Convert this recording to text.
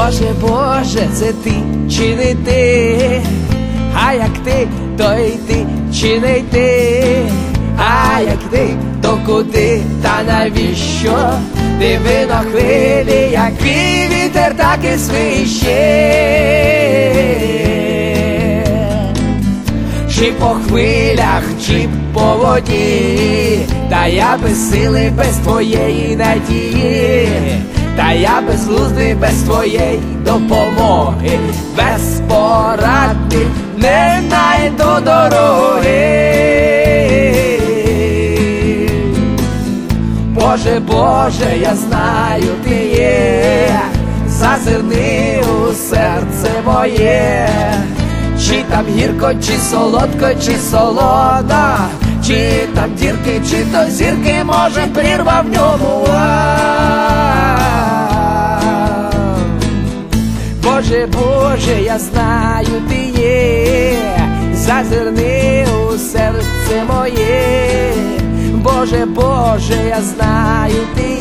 Боже, Боже, це ти чи не ти? А як ти, то й ти чи не ти? А як ти, то куди та навіщо? Диви на хвилі, який вітер, так і свище. Чи по хвилях, чи по воді, та я без сили, без твоєї надії, та я безглуздий без твоєї допомоги, без поради не найду дороги. Боже, Боже, я знаю, ти є, зазирни у серце моє. Чи там гірко, чи солодко, чи солоно, чи там дірки, чи то зірки, може прірва в ньому. Боже, Боже, я знаю, ти є, зазирни у серце моє. Боже, Боже, я знаю, ти